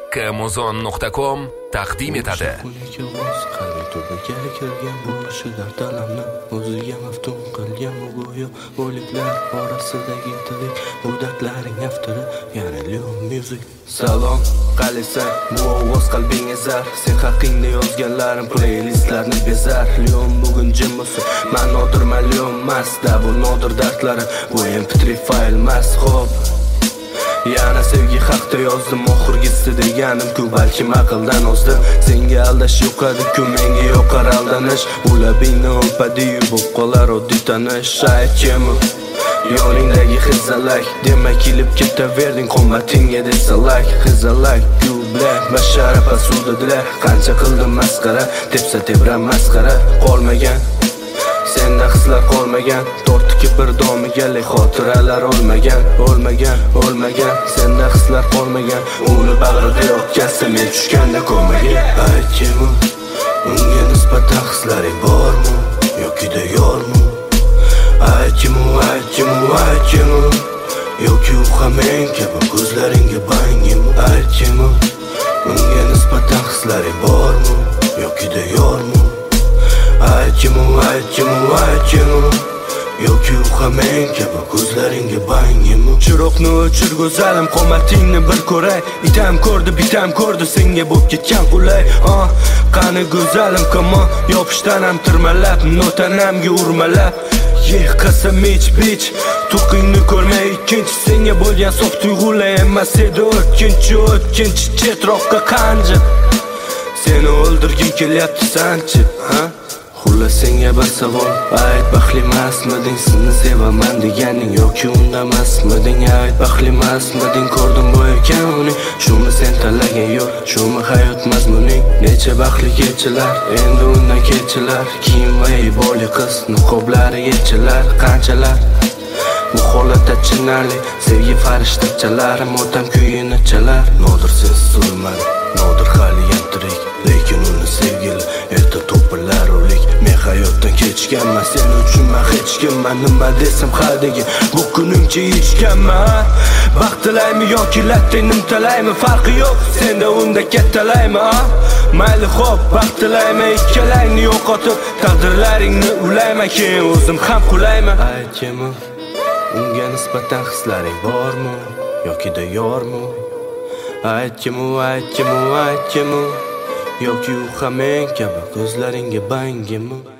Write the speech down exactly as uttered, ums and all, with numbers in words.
Amazon nuqta com taqdim etadi. Qalbi to'piga kirgan bo'lishilar dalamni o'ziga maftun qilgan go'yo o'liklar orasidagi tirik muddatlaring aftiri yana Leon Music. Salom qalisan bu ovoz qalbingga zar, sen haqingda yozganlarim playlistlarni bezar. Leon bugun jim bo'lsa men nodirman, Leon masda bu nodir dardlari bu em pe tri fayl mas. Xo'p yana sevgi haqda yozdim oxirgisi deganim-ku, balkim aqldan ozdim. Senga aldash yo'qadi-ku, menga yo'qar aldanish. Bu labingni o'padi-yu bu qolar oddiy tanish. Aytkim yoningdagi xizalak, demak kelib ketaverding qomatingga desalak. Xizalak gubla bashara pasuda dilar, qancha qildim masxara, tepsa tebram masxara. Qolmagan senda hislar qolmagan, tortki bir domigalik xotiralar o'lmagan, o'lmagan, o'lmagan. Senda hislar qolmagan, uni bag'rida yotgansa men tushganda ko'magan. Aytkim unga nisbatan hislaring bormi yoki da yormi? Aytkim, aytkim, aytkim yoki u ham men kabi ko'zlaringga bangimi? Aytkim unga nisbatan hislaring bormi yoki da yormi? Aytkim, aytkim, aytkim yoki u ham men kabi ko'zlaringga bangimi? Chiroqni o'chir go'zalim, qomatingni bir ko'ray. Itam ko'rdi, bitam ko'rdi, senga bo'lib ketgan qulay. Ah, qani go'zalim, kamon yopishdan ham tirmalab, notanamga urmalab. Yeh qasam ich bich, tuqingni ko'rmay ikkinchi senga bo'lgan sof tuyg'ular emas edi o'tkinchi, o'tkinchi chetroqqa qanjiq. Seni o'ldirgim kelyapti sanchi, ha? Xullas senga bir savol, ayt baxtli emasmiding? Sizni sevaman deganing yoki undamasmiding? Ayt baxtli emasmiding? Ko'rdim bu ekan uning, shumi sen tanlagan yo'l, shumi hayot mazmuning? Necha baxtli kechalar, endi undan kechalar. Kiyim va iboli qiz, niqoblari yechilar, qanchalar bu holatda chinarli sevgi farishtachalari motam kuyini chalar. Nodir sensiz o'lmadi, nodir hali ham tirik, lekin uni sevgili erta to'pilar o'lik. Men hayotdan kechganman, sen uchun men hech kimman. Nima desam hadegi bu kunimcha ichganman. Baxt tilaymi yoki latte nimtalaymi, farqi yo'q, senda unda kattalaymi? Mayli xo'p, baxt tilaymi, ikkalangni yo'qotib taqdirlaringni ulayman, keyin o'zim ham qulayman. Aytkim unga nisbatan hislaring bormi yoki da yormi? Aytkim, aytkim, aytkim yoki u ham men kabi ko'zlaringga bangimi?